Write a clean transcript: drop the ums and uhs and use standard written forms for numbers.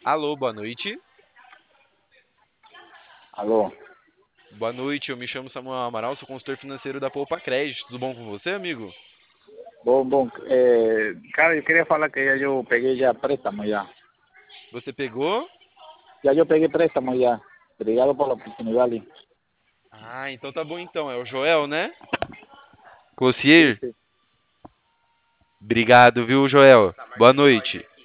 Alô, boa noite. Alô? Boa noite, eu me chamo Samuel Amaral, sou consultor financeiro da Poupa Crédito. Tudo bom com você, amigo? Bom, cara, eu queria falar que já eu peguei já préstamo já. Você pegou? Já eu peguei préstamo já. Obrigado pela oportunidade. Ah, então tá bom então. É o Joel, né? Sim, Clossier? sim. Obrigado, viu, Joel? Boa noite.